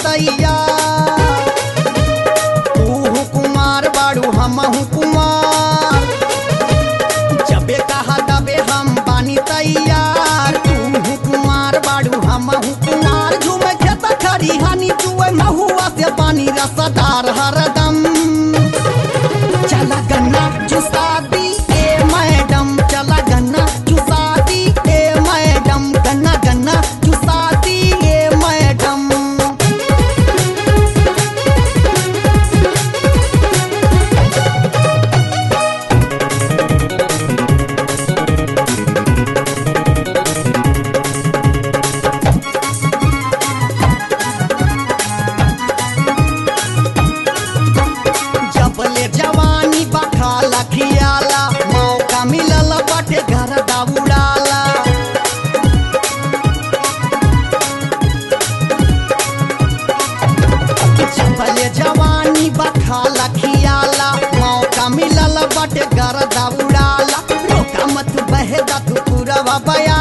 तैयार। तू कुमार बाड़ू हमहू कुमार, जबे कहा तबे हम बानी तैयार। तू कुमार बाड़ू हमहू कुमार, झूमे खेत खरिहानी चुए महुआ से पानी रसदार हरदम। चला गन्ना चुसा दी ए मैडम, चला गन्ना चुसा दी ए मैडम, गन्ना गन्ना चुसा दी ए मैडम। जबले जवानी बखाला खियाला, मौका मिलल बाटे घर दाउड़ाला। जबले जवानी बखाला खियाला, मौका मिलल बाटे घर दाउड़ाला। रोका मत बहेदा तू पूरा बया